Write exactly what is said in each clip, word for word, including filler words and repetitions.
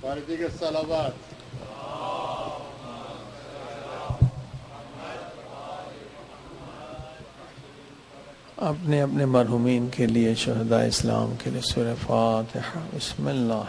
فارسی के सलावत। अपने अपने मरहुमीन के लिए, शहदा इस्लाम के लिए सूरह फातिहा। बिस्मिल्लाह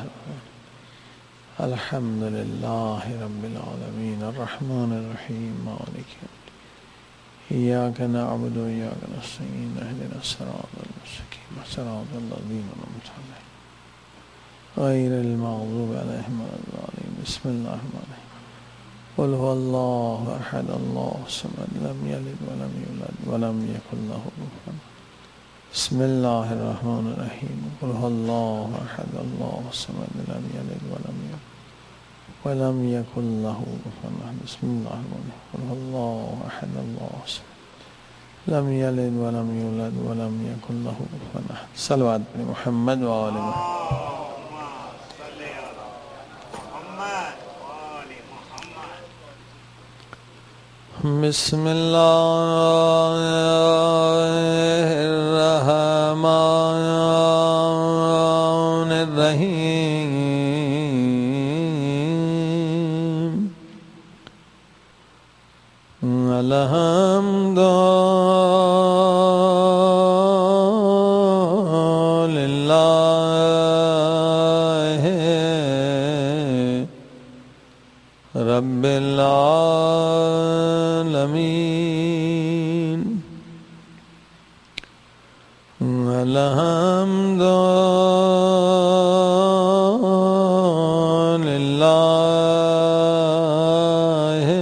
अल्हम्दुलिल्लाहि रब्बिल आलमीन अर्रहमानिर रहीम मालिक इय्याका नअबुदु व इय्याका नस्तईन इहदिनस सिरातल मुस्तकीम सिरातल लज़ीना अनअमता अलैहिम गैरिल मग़ज़ूबि अलैहिम वलद्दालीन। बिस्मिल्लाहिर रहमानिर रहीम। क़ुल हुवल्लाहु अहद अल्लाहु समद लम यलिद व लम यूलद व लम यकुल लहू कुफुवन अहद। बिस्मिल्लाहिर रहमानिर रहीम। क़ुल हुवल्लाहु अहद अल्लाहु समद लम यलिद व लम यूलद व लम यकुल लहू कुफुवन अहद। बिस्मिल्लाहिर रहमानिर रहीम। क़ुल हुवल्लाहु अहद अल्लाहु समद लम यलिद व लम यूलद व लम यकुल लहू कुफुवन अहद। सल्लल्लाहु अलैहि मुहम्मद व आले मुहम्मद। बिस्मिल्लाहिर्रहमानिर्रहीम। अल्हम्दुलिल्लाहि रब्बिल आलमीन। अल्हम्दुलिल्लाहि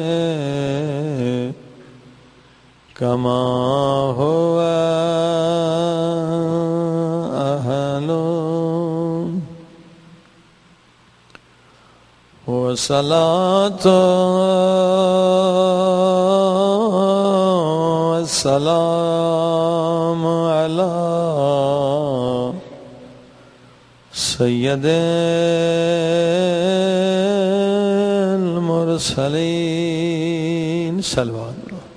कमा हुवा अहलु वस्सलातु वस्सलामु अला सय्यदिल मुरसलीन। सल्लल्लाहु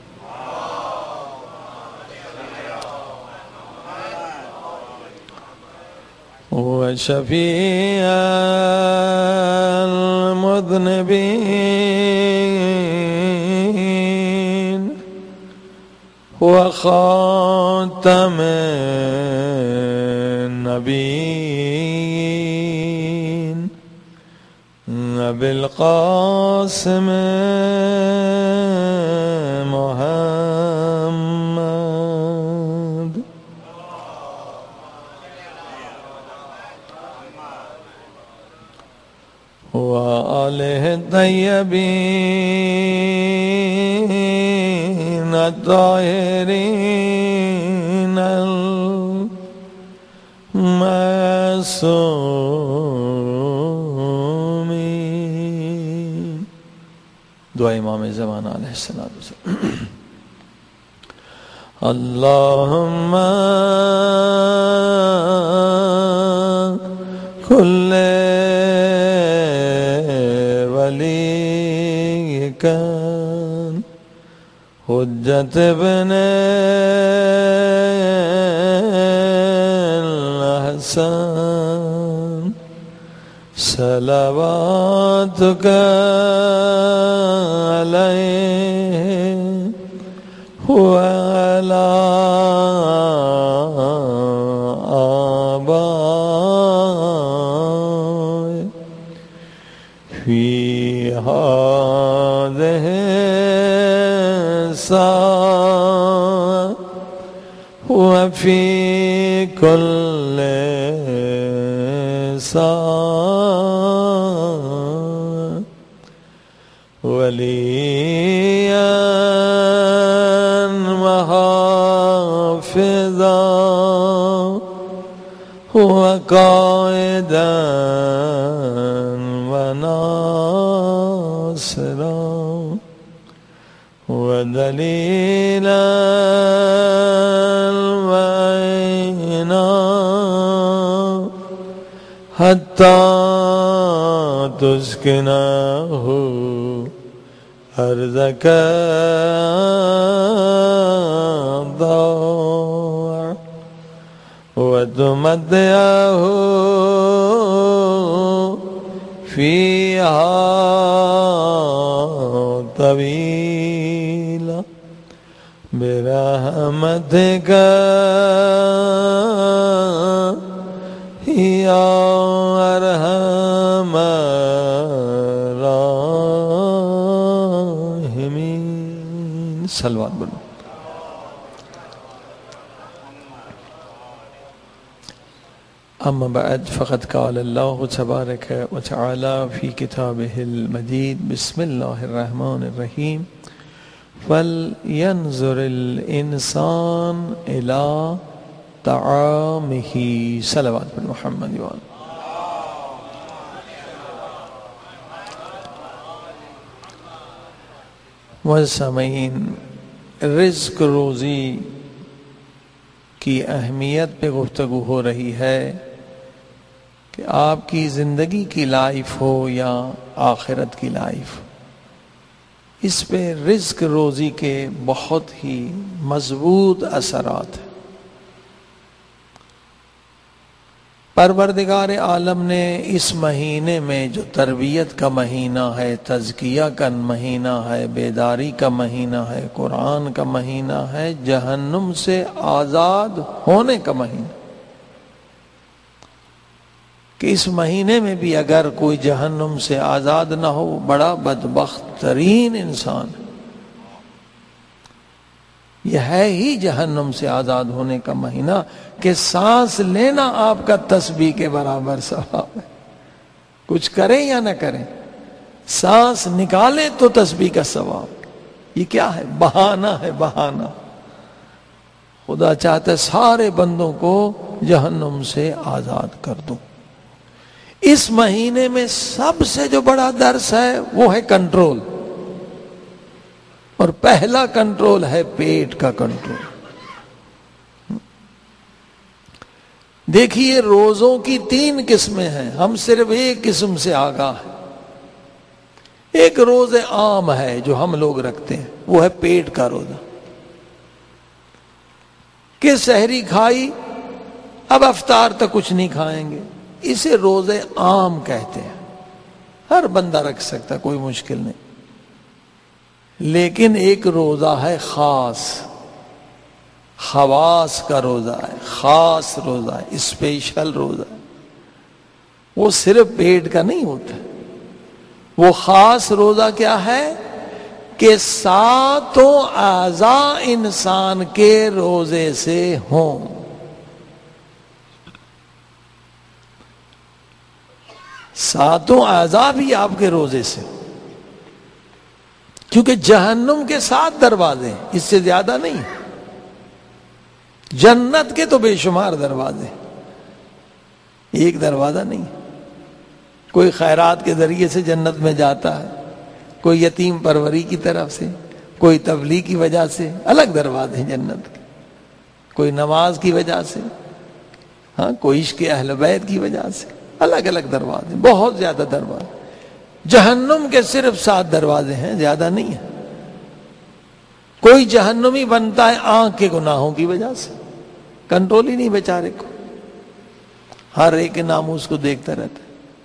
वशफीअल मुज़निबीन व ख़ातमिन नबीय्यीन अबिल क़ासिम मुहम्मद व आलिहि तय्यबीन अत्ताहिरीन अल-मासूमीन। दुआ इमाम ज़माना अलैहिस्सलातु वस्सलाम। अल्लाहुम्मा कुल्ले वलीका हुज्जत इब्ने अल-हसन सलावातुका अलैहि व अला आबाए फी हाज़िहि साअ व फी कुल्लि साअ वलिय्यन व हाफ़िज़ा व क़ाइदन व नासिरा व दलीलन व ऐना हत्ता तुस्किनहु अर्ज़का ضاع व तुमत्तिअहु فيها طويلا برحمتك يا أرحم الراحمين. صلوات بولو. أما بعد فقد قال الله تبارك وتعالى في كتابه المجيد بسم الله الرحمن الرحيم فلينظر الإنسان إلى طعامه. صلوات محمد وآله. والسامعین، رزق روزی کی اہمیت پہ گفتگو ہو رہی ہے کہ آپ کی زندگی کی لائف ہو یا آخرت کی لائف، اس پہ رزق روزی کے بہت ہی مضبوط اثرات ہیں۔ پروردگار عالم نے اس مہینے میں جو تربیت کا مہینہ ہے، تزکیہ کا مہینہ ہے، بیداری کا مہینہ ہے، قرآن کا مہینہ ہے، جہنم سے آزاد ہونے کا مہینہ، کہ اس مہینے میں بھی اگر کوئی جہنم سے آزاد نہ ہو بڑا بدبخت ترین انسان ہے۔ یہ ہے ہی جہنم سے آزاد ہونے کا مہینہ کہ سانس لینا آپ کا تسبیح کے برابر ثواب ہے، کچھ کریں یا نہ کریں، سانس نکالیں تو تسبیح کا ثواب۔ یہ کیا ہے؟ بہانہ ہے، بہانہ۔ خدا چاہتا ہے سارے بندوں کو جہنم سے آزاد کر دو۔ اس مہینے میں سب سے جو بڑا درس ہے وہ ہے کنٹرول، اور پہلا کنٹرول ہے پیٹ کا کنٹرول۔ دیکھیے روزوں کی تین قسمیں ہیں، ہم صرف ایک قسم سے آگاہ ہیں۔ ایک روزہ عام ہے جو ہم لوگ رکھتے ہیں، وہ ہے پیٹ کا روزہ، کہ سحری کھائی اب افطار تک کچھ نہیں کھائیں گے، اسے روزہ عام کہتے ہیں، ہر بندہ رکھ سکتا، کوئی مشکل نہیں۔ لیکن ایک روزہ ہے خاص، خواص کا روزہ ہے، خاص روزہ ہے، اسپیشل روزہ ہے، وہ صرف پیٹ کا نہیں ہوتا۔ وہ خاص روزہ کیا ہے کہ ساتوں اعضاء انسان کے روزے سے ہوں۔ ساتوں اعضاء بھی آپ کے روزے سے، کیونکہ جہنم کے سات دروازے ہیں، اس سے زیادہ نہیں، جنت کے تو بے شمار دروازے، ایک دروازہ نہیں۔ کوئی خیرات کے ذریعے سے جنت میں جاتا ہے، کوئی یتیم پروری کی طرف سے، کوئی تبلیغ کی وجہ سے، الگ دروازے ہیں جنت کے، کوئی نماز کی وجہ سے، ہاں کوئی عشق اہل بیت کی وجہ سے، الگ الگ دروازے، بہت زیادہ دروازے۔ جہنم کے صرف سات دروازے ہیں، زیادہ نہیں ہیں۔ کوئی جہنمی بنتا ہے آنکھ کے گناہوں کی وجہ سے، کنٹرول ہی نہیں بیچارے کو، ہر ایک کے ناموس کو دیکھتا رہتا ہے۔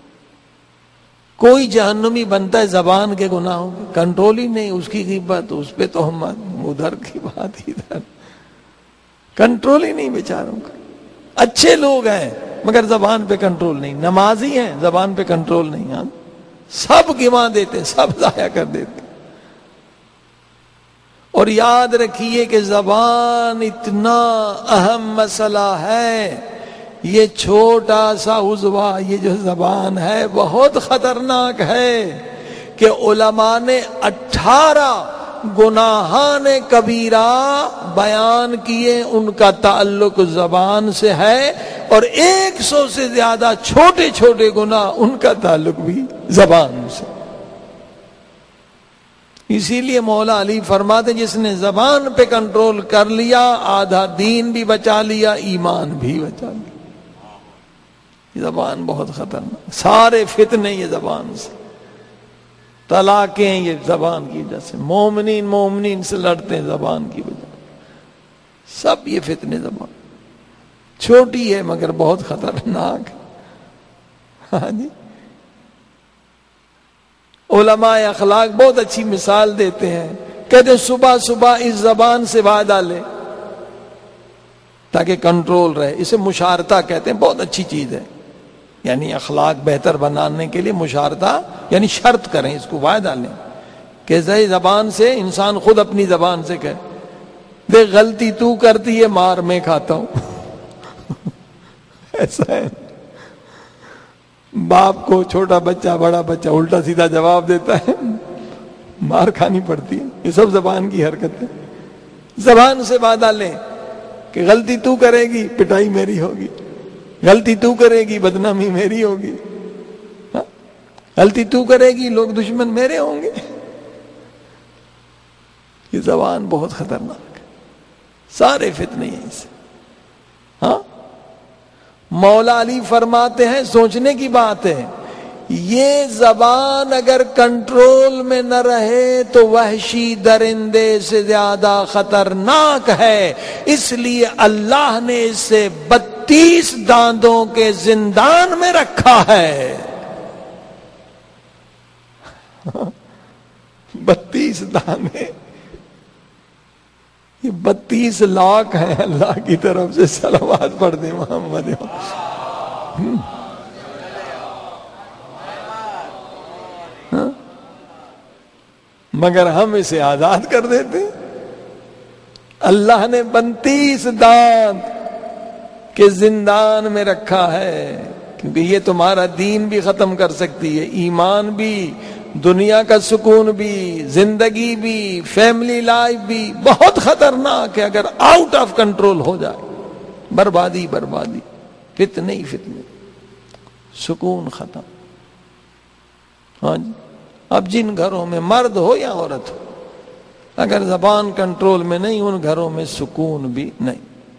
کوئی جہنمی بنتا ہے زبان کے گناہوں کی، کنٹرول ہی نہیں، اس کی غیبت، اس پہ تہمت، ادھر کی بات ادھر، کنٹرول ہی نہیں بیچاروں کا۔ اچھے لوگ ہیں مگر زبان پہ کنٹرول نہیں، نمازی ہیں زبان پہ کنٹرول نہیں، ہاں سب گنوا دیتے، سب ضائع کر دیتے۔ اور یاد رکھیے کہ زبان اتنا اہم مسئلہ ہے، یہ چھوٹا سا عضو، یہ جو زبان ہے بہت خطرناک ہے، کہ علماء نے اٹھارہ گناہان کبیرہ بیان کیے، ان کا تعلق زبان سے ہے، اور ایک سو سے زیادہ چھوٹے چھوٹے گناہ ان کا تعلق بھی زبان سے۔ اسی لیے مولا علی فرماتے جس نے زبان پہ کنٹرول کر لیا آدھا دین بھی بچا لیا، ایمان بھی بچا لیا۔ یہ زبان بہت خطرناک، سارے فتنے یہ زبان سے، طلاقیں یہ زبان کی وجہ سے، مومنین مومنین سے لڑتے ہیں زبان کی وجہ سے، سب یہ فتنے زبان، چھوٹی ہے مگر بہت خطرناک ہے۔ ہاں جی، علماء اخلاق بہت اچھی مثال دیتے ہیں، کہتے ہیں صبح صبح اس زبان سے بات ڈالے تاکہ کنٹرول رہے. اسے مشارطہ کہتے ہیں، بہت اچھی چیز ہے. یعنی اخلاق بہتر بنانے کے لیے مشارطہ یعنی شرط کریں، اس کو وعدہ ڈالیں کہ صحیح زبان سے انسان خود اپنی زبان سے کہے دیکھ غلطی تو کرتی ہے، مار میں کھاتا ہوں. ایسا ہے باپ کو چھوٹا بچہ بڑا بچہ الٹا سیدھا جواب دیتا ہے، مار کھانی پڑتی ہے. یہ سب زبان کی حرکت ہے. زبان سے وعدہ لیں کہ غلطی تو کرے گی پٹائی میری ہوگی، غلطی تو کرے گی بدنامی میری ہوگی، غلطی تو کرے گی لوگ دشمن میرے ہوں گے. یہ زبان بہت خطرناک ہے، سارے فتنے ہیں اسے. ہاں مولا علی فرماتے ہیں سوچنے کی بات ہے، یہ زبان اگر کنٹرول میں نہ رہے تو وحشی درندے سے زیادہ خطرناک ہے. اس لیے اللہ نے اسے بتیس داندوں کے زندان میں رکھا ہے. بتیس دانے، یہ بتیس لاکھ ہیں. اللہ کی طرف سے صلوات پڑھ دیں محمد. مگر ہم اسے آزاد کر دیتے. اللہ نے بتیس دانت کے زندان میں رکھا ہے، کیونکہ یہ تمہارا دین بھی ختم کر سکتی ہے، ایمان بھی، دنیا کا سکون بھی، زندگی بھی، فیملی لائف بھی. بہت خطرناک ہے اگر آؤٹ آف کنٹرول ہو جائے. بربادی بربادی، فتنے ہی فتنے، سکون ختم. ہاں جی. اب جن گھروں میں مرد ہو یا عورت ہو اگر زبان کنٹرول میں نہیں، ان گھروں میں سکون بھی نہیں.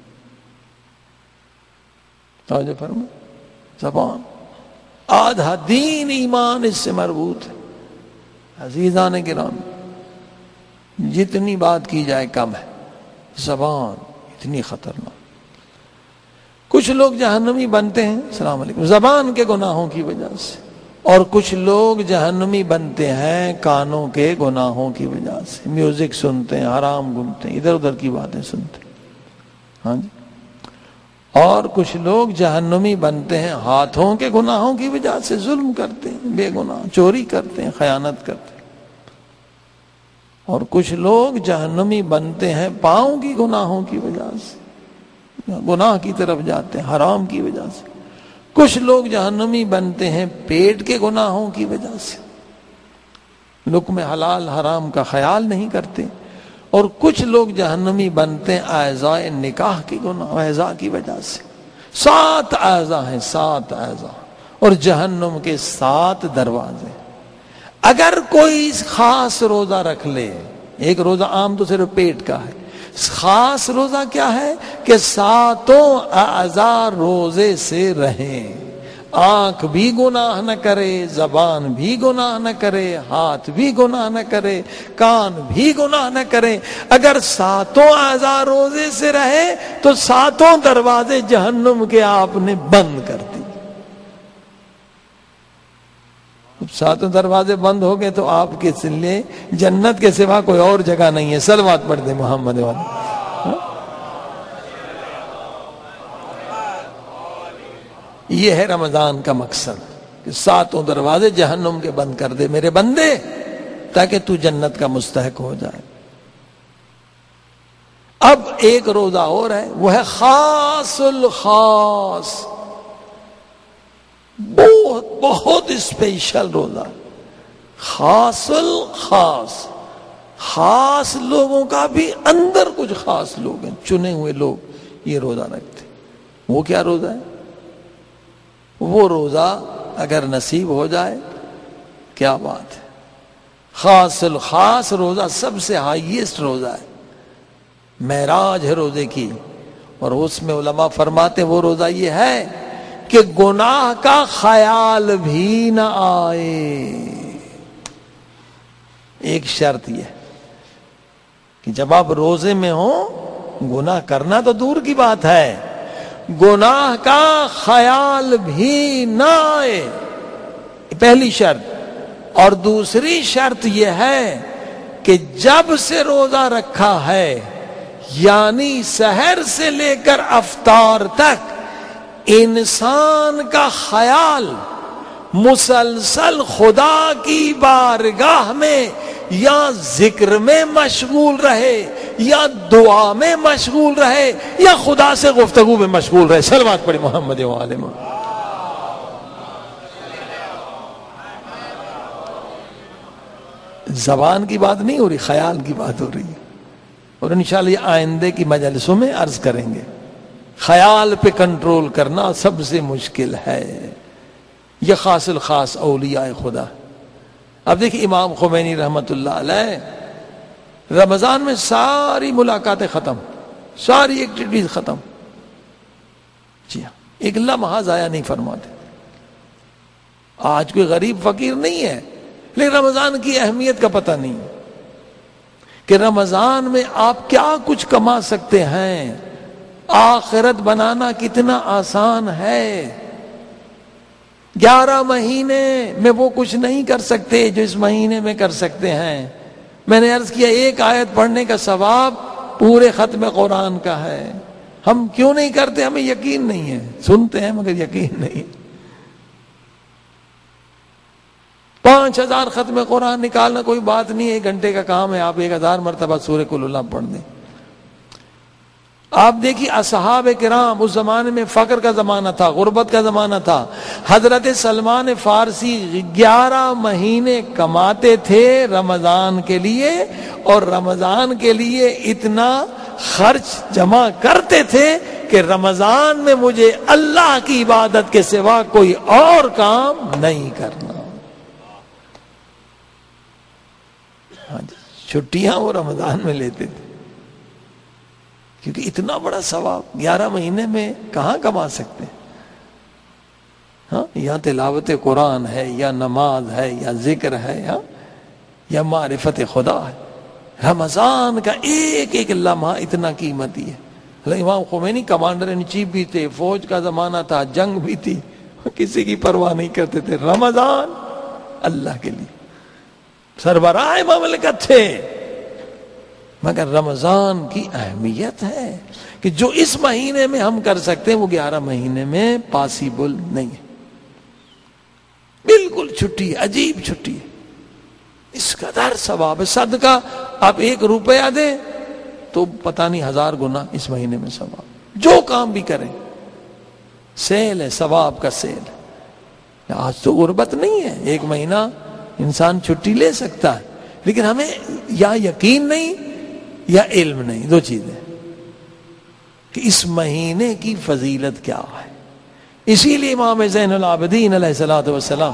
توجہ فرما، زبان آدھا دین ایمان اس سے مربوط ہے. عزیزان کرام، جتنی بات کی جائے کم ہے. زبان اتنی خطرناک. کچھ لوگ جہنمی بنتے ہیں السلام علیکم زبان کے گناہوں کی وجہ سے، اور کچھ لوگ جہنمی بنتے ہیں کانوں کے گناہوں کی وجہ سے. میوزک سنتے ہیں، حرام گھومتے ہیں، ادھر ادھر کی باتیں سنتے ہیں. ہاں جی. اور کچھ لوگ جہنمی بنتے ہیں ہاتھوں کے گناہوں کی وجہ سے، ظلم کرتے ہیں، بے گناہ چوری کرتے ہیں، خیانت کرتے ہیں. اور کچھ لوگ جہنمی بنتے ہیں پاؤں کی گناہوں کی وجہ سے، گناہ کی طرف جاتے ہیں حرام کی وجہ سے. کچھ لوگ جہنمی بنتے ہیں پیٹ کے گناہوں کی وجہ سے، لقمہ حلال حرام کا خیال نہیں کرتے. اور کچھ لوگ جہنمی بنتے ہیں اعضاء نکاح کی گناہ اعضاء کی وجہ سے. سات اعضاء ہیں، سات اعضاء، اور جہنم کے سات دروازے. اگر کوئی خاص روزہ رکھ لے، ایک روزہ عام تو صرف پیٹ کا ہے، خاص روزہ کیا ہے کہ ساتوں اعضاء روزے سے رہیں. آنکھ بھی گناہ نہ کرے، زبان بھی گناہ نہ کرے، ہاتھ بھی گناہ نہ کرے، کان بھی گناہ نہ کرے. اگر ساتوں اعضاء روزے سے رہے تو ساتوں دروازے جہنم کے آپ نے بند کر دی. ساتوں دروازے بند ہو گئے تو آپ کے لیے جنت کے سوا کوئی اور جگہ نہیں ہے. صلوات پڑھ دیں محمد والے. یہ ہے رمضان کا مقصد کہ ساتوں دروازے جہنم کے بند کر دے میرے بندے، تاکہ تو جنت کا مستحق ہو جائے. اب ایک روزہ اور ہے، وہ ہے خاص الخاص، بہت بہت اسپیشل روزہ. خاص الخاص، خاص لوگوں کا بھی اندر کچھ خاص لوگ ہیں، چنے ہوئے لوگ یہ روزہ رکھتے. وہ کیا روزہ ہے؟ وہ روزہ اگر نصیب ہو جائے کیا بات ہے. خاص الخاص روزہ سب سے ہائیسٹ روزہ ہے، معراج ہے روزے کی. اور اس میں علماء فرماتے وہ روزہ یہ ہے کہ گناہ کا خیال بھی نہ آئے. ایک شرط یہ کہ جب آپ روزے میں ہوں، گناہ کرنا تو دور کی بات ہے، گناہ کا خیال بھی نہ آئے. پہلی شرط. اور دوسری شرط یہ ہے کہ جب سے روزہ رکھا ہے یعنی سحر سے لے کر افطار تک انسان کا خیال مسلسل خدا کی بارگاہ میں یا ذکر میں مشغول رہے یا دعا میں مشغول رہے یا خدا سے گفتگو میں مشغول رہے. صلوات پڑھی محمد و آل محمد. زبان کی بات نہیں ہو رہی، خیال کی بات ہو رہی ہے، اور انشاءاللہ یہ آئندے کی مجلسوں میں عرض کریں گے. خیال پہ کنٹرول کرنا سب سے مشکل ہے، یہ خاص الخاص اولیاء خدا. اب دیکھیں امام خمینی رحمت اللہ علیہ رمضان میں ساری ملاقاتیں ختم، ساری ایکٹیویٹیز ختم. جی ہاں، ایک لمحہ ضائع نہیں فرماتے. آج کوئی غریب فقیر نہیں ہے لیکن رمضان کی اہمیت کا پتہ نہیں کہ رمضان میں آپ کیا کچھ کما سکتے ہیں، آخرت بنانا کتنا آسان ہے. گیارہ مہینے میں وہ کچھ نہیں کر سکتے جو اس مہینے میں کر سکتے ہیں. میں نے عرض کیا ایک آیت پڑھنے کا ثواب پورے ختم قرآن کا ہے. ہم کیوں نہیں کرتے؟ ہمیں یقین نہیں ہے، سنتے ہیں مگر یقین نہیں. پانچ ہزار ختم قرآن نکالنا کوئی بات نہیں ہے، ایک گھنٹے کا کام ہے. آپ ایک ہزار مرتبہ سورہ کل اللہ پڑھ دیں. آپ دیکھیے اصحاب کرام، اس زمانے میں فقر کا زمانہ تھا، غربت کا زمانہ تھا. حضرت سلمان فارسی گیارہ مہینے کماتے تھے رمضان کے لیے، اور رمضان کے لیے اتنا خرچ جمع کرتے تھے کہ رمضان میں مجھے اللہ کی عبادت کے سوا کوئی اور کام نہیں کرنا. چھٹیاں وہ رمضان میں لیتے تھے کیونکہ اتنا بڑا ثواب گیارہ مہینے میں کہاں کما سکتے. ہاں، یا تلاوت قرآن ہے، یا نماز ہے، یا ذکر ہے، یا یا معرفت خدا ہے. رمضان کا ایک ایک لمحہ اتنا قیمتی ہے. امام خمینی کمانڈر ان چیف بھی تھے، فوج کا زمانہ تھا، جنگ بھی تھی، کسی کی پرواہ نہیں کرتے تھے. رمضان اللہ کے لیے سربراہ مملکت تھے، مگر رمضان کی اہمیت ہے کہ جو اس مہینے میں ہم کر سکتے ہیں وہ گیارہ مہینے میں پاسیبل نہیں ہے. بالکل چھٹی ہے، عجیب چھٹی ہے. اس قدر ثواب ہے. صدقہ آپ ایک روپیہ دیں تو پتہ نہیں ہزار گنا اس مہینے میں ثواب. جو کام بھی کریں سیل ہے، ثواب کا سیل ہے. آج تو غربت نہیں ہے، ایک مہینہ انسان چھٹی لے سکتا ہے، لیکن ہمیں یا یقین نہیں یا علم نہیں، دو چیزیں، کہ اس مہینے کی فضیلت کیا ہے. اسی لیے امام زین العابدین علیہ الصلوۃ والسلام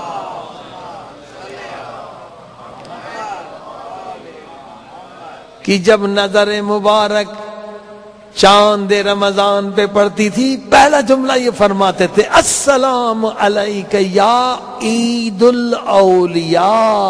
کہ جب نظر مبارک چاند رمضان پہ پڑتی تھی پہلا جملہ یہ فرماتے تھے السلام علیک یا عید الاولیاء.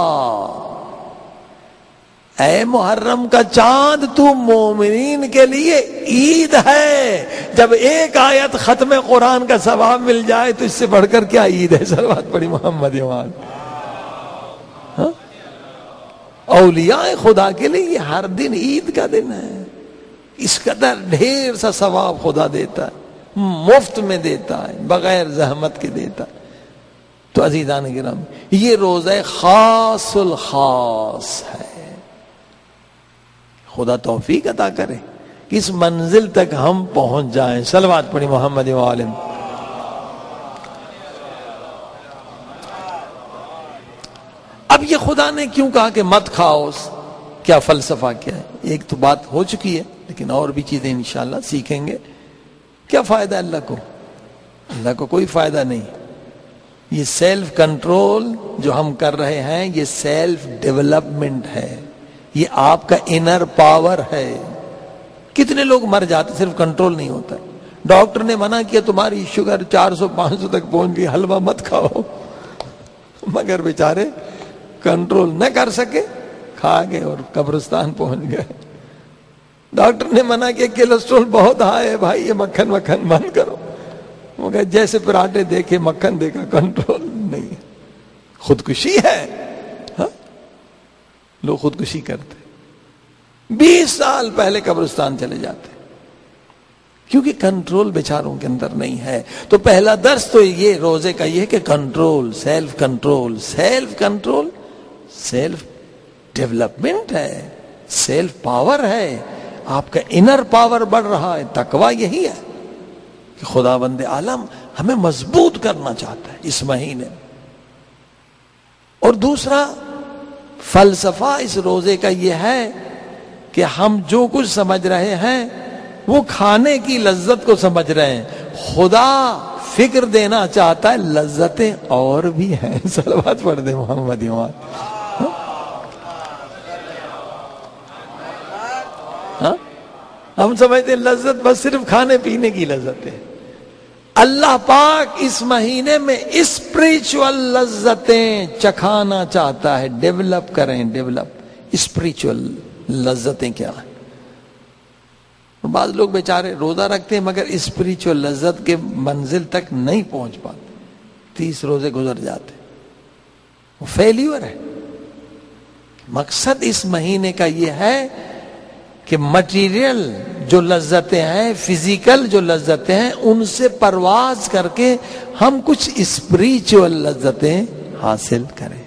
اے محرم کا چاند تو مومنین کے لیے عید ہے. جب ایک آیت ختم قرآن کا ثواب مل جائے تو اس سے بڑھ کر کیا عید ہے. صلوات پڑھی محمد وآل. ہاں، اولیاء خدا کے لیے یہ ہر دن عید کا دن ہے. اس قدر ڈھیر سا ثواب خدا دیتا ہے، مفت میں دیتا ہے، بغیر زحمت کے دیتا ہے. تو عزیزان کرام، یہ روزہ خاص الخاص ہے. خدا توفیق عطا کرے کہ اس منزل تک ہم پہنچ جائیں. صلوات پڑھی محمد و آل. اب یہ خدا نے کیوں کہا کہ مت کھاؤ، کیا فلسفہ کیا ہے؟ ایک تو بات ہو چکی ہے لیکن اور بھی چیزیں انشاءاللہ سیکھیں گے. کیا فائدہ اللہ کو؟ اللہ کو کوئی فائدہ نہیں. یہ سیلف کنٹرول جو ہم کر رہے ہیں یہ سیلف ڈیولپمنٹ ہے، یہ آپ کا انر پاور ہے. کتنے لوگ مر جاتے صرف کنٹرول نہیں ہوتا. ڈاکٹر نے منع کیا تمہاری شوگر چار سو پانچ سو تک پہنچ گئی، حلوہ مت کھاؤ، مگر بیچارے کنٹرول نہ کر سکے، کھا گئے اور قبرستان پہنچ گئے. ڈاکٹر نے منع کیا کولیسٹرول بہت ہائی ہے بھائی، یہ مکھن مکھن بند کرو، مگر جیسے پراٹھے دیکھے مکھن دیکھا، کنٹرول نہیں. خودکشی ہے. ہاں لوگ خودکشی کرتے, بیس سال پہلے قبرستان چلے جاتے کیونکہ کنٹرول بیچاروں کے اندر نہیں ہے. تو پہلا درس تو یہ روزے کا یہ ہے کہ control, self control. Self control self development ہے, سیلف پاور ہے, آپ کا انر پاور بڑھ رہا ہے. تقویٰ یہی ہے کہ خدا بند عالم ہمیں مضبوط کرنا چاہتا ہے اس مہینے. اور دوسرا فلسفہ اس روزے کا یہ ہے کہ ہم جو کچھ سمجھ رہے ہیں وہ کھانے کی لذت کو سمجھ رہے ہیں. خدا فکر دینا چاہتا ہے لذتیں اور بھی ہیں. صلوات پڑھ دے محمد یوان. ہاں ہم سمجھتے ہیں لذت بس صرف کھانے پینے کی لذت ہے. اللہ پاک اس مہینے میں اسپریچول لذتیں چکھانا چاہتا ہے. ڈیولپ کریں, ڈیولپ اسپریچول لذتیں کیا ہیں. بعض لوگ بیچارے روزہ رکھتے ہیں مگر اسپریچول لذت کے منزل تک نہیں پہنچ پاتے. تیس روزے گزر جاتے, وہ فیلیور ہے. مقصد اس مہینے کا یہ ہے کہ مٹیریل جو لذتیں ہیں, فزیکل جو لذتیں ہیں, ان سے پرواز کر کے ہم کچھ اسپریچول لذتیں حاصل کریں.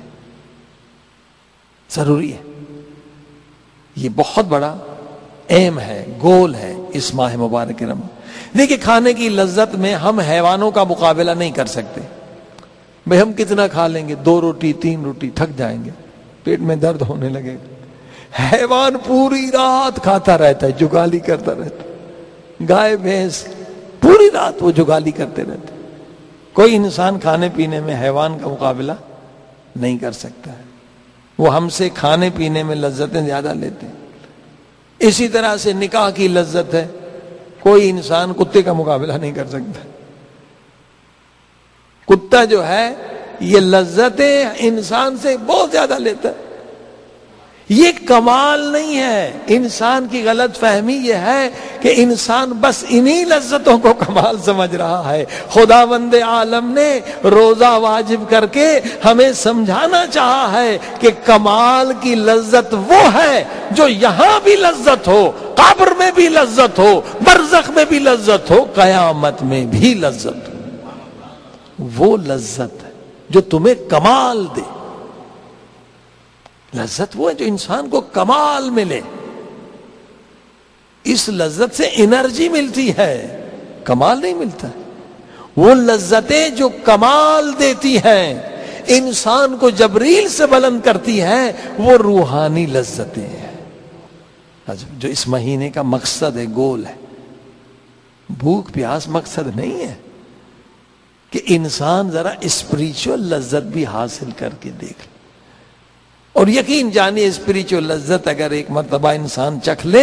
ضروری ہے, یہ بہت بڑا ایم ہے, گول ہے اس ماہ مبارک رمضان. دیکھیں کھانے کی لذت میں ہم حیوانوں کا مقابلہ نہیں کر سکتے. بھئی ہم کتنا کھا لیں گے, دو روٹی تین روٹی تھک جائیں گے, پیٹ میں درد ہونے لگے گا. حیوان پوری رات کھاتا رہتا ہے, جگالی کرتا رہتا ہے. گائے بھینس پوری رات وہ جگالی کرتے رہتے. کوئی انسان کھانے پینے میں حیوان کا مقابلہ نہیں کر سکتا ہے. وہ ہم سے کھانے پینے میں لذتیں زیادہ لیتے ہیں. اسی طرح سے نکاح کی لذت ہے, کوئی انسان کتے کا مقابلہ نہیں کر سکتا. کتا جو ہے یہ لذتیں انسان سے بہت زیادہ لیتا ہے. یہ کمال نہیں ہے. انسان کی غلط فہمی یہ ہے کہ انسان بس انہی لذتوں کو کمال سمجھ رہا ہے. خداوند عالم نے روزہ واجب کر کے ہمیں سمجھانا چاہا ہے کہ کمال کی لذت وہ ہے جو یہاں بھی لذت ہو, قبر میں بھی لذت ہو, برزخ میں بھی لذت ہو, قیامت میں بھی لذت ہو. وہ لذت ہے جو تمہیں کمال دے. لذت وہ ہے جو انسان کو کمال ملے. اس لذت سے انرجی ملتی ہے, کمال نہیں ملتا. وہ لذتیں جو کمال دیتی ہیں, انسان کو جبریل سے بلند کرتی ہیں, وہ روحانی لذتیں ہیں جو اس مہینے کا مقصد ہے, گول ہے. بھوک پیاس مقصد نہیں ہے کہ انسان ذرا اسپریچول لذت بھی حاصل کر کے دیکھ. اور یقین جانیے اسپریچول لذت اگر ایک مرتبہ انسان چکھ لے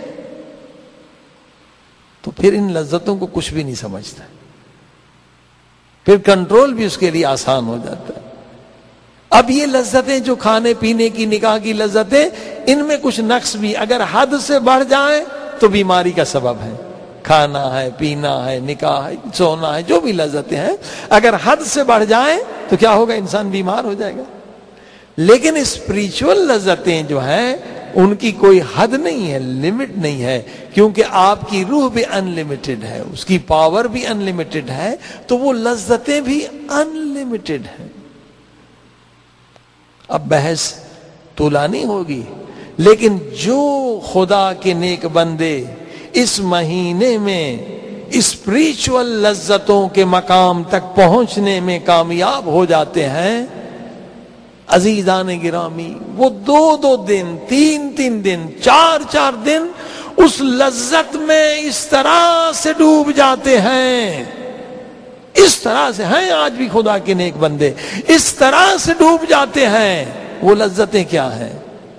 تو پھر ان لذتوں کو کچھ بھی نہیں سمجھتا. پھر کنٹرول بھی اس کے لیے آسان ہو جاتا ہے. اب یہ لذتیں جو کھانے پینے کی, نکاح کی لذتیں, ان میں کچھ نقص بھی اگر حد سے بڑھ جائیں تو بیماری کا سبب ہے. کھانا ہے, پینا ہے, نکاح ہے, سونا ہے, جو بھی لذتیں ہیں اگر حد سے بڑھ جائیں تو کیا ہوگا, انسان بیمار ہو جائے گا. لیکن اسپریچول لذتیں جو ہیں ان کی کوئی حد نہیں ہے, لمٹ نہیں ہے, کیونکہ آپ کی روح بھی ان لمیٹڈ ہے, اس کی پاور بھی ان لمیٹڈ ہے, تو وہ لذتیں بھی ان لمیٹڈ ہیں. اب بحث طولانی ہوگی, لیکن جو خدا کے نیک بندے اس مہینے میں اسپریچول لذتوں کے مقام تک پہنچنے میں کامیاب ہو جاتے ہیں, عزیزان گرامی, وہ دو دو دن, تین تین دن, چار چار دن اس لذت میں اس طرح سے ڈوب جاتے ہیں, اس طرح سے ہیں آج بھی خدا کے نیک بندے, اس طرح سے ڈوب جاتے ہیں. وہ لذتیں کیا ہیں؟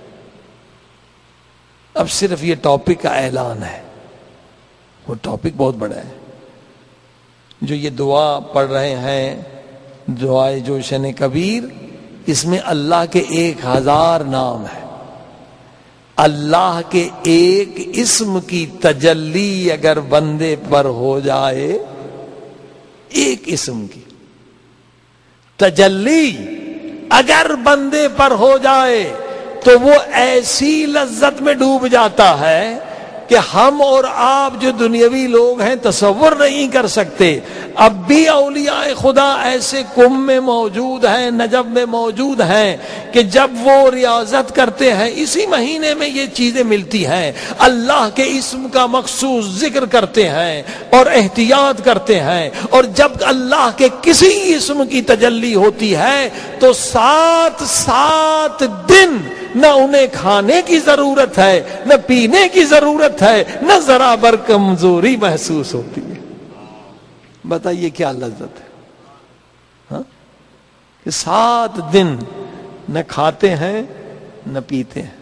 اب صرف یہ ٹاپک کا اعلان ہے, وہ ٹاپک بہت بڑا ہے. جو یہ دعا پڑھ رہے ہیں, دعائے جوشن کبیر, اس میں اللہ کے ایک ہزار نام ہے. اللہ کے ایک اسم کی تجلی اگر بندے پر ہو جائے, ایک اسم کی تجلی اگر بندے پر ہو جائے تو وہ ایسی لذت میں ڈوب جاتا ہے کہ ہم اور آپ جو دنیاوی لوگ ہیں تصور نہیں کر سکتے. اب بھی اولیاء خدا ایسے کم میں موجود ہیں, نجب میں موجود ہیں کہ جب وہ ریاضت کرتے ہیں اسی مہینے میں یہ چیزیں ملتی ہیں, اللہ کے اسم کا مخصوص ذکر کرتے ہیں اور احتیاط کرتے ہیں, اور جب اللہ کے کسی اسم کی تجلی ہوتی ہے تو سات سات دن نہ انہیں کھانے کی ضرورت ہے, نہ پینے کی ضرورت ہے, نہ ذرا بر کمزوری محسوس ہوتی ہے. بتائیے کیا لذت ہے ہاں؟ کہ سات دن نہ کھاتے ہیں نہ پیتے ہیں,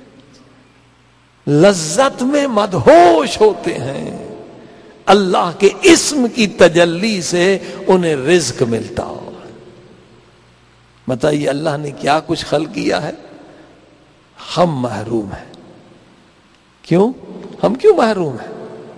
لذت میں مدہوش ہوتے ہیں, اللہ کے اسم کی تجلی سے انہیں رزق ملتا ہو. بتائیے اللہ نے کیا کچھ خلق کیا ہے, ہم محروم ہیں. کیوں ہم کیوں محروم ہیں؟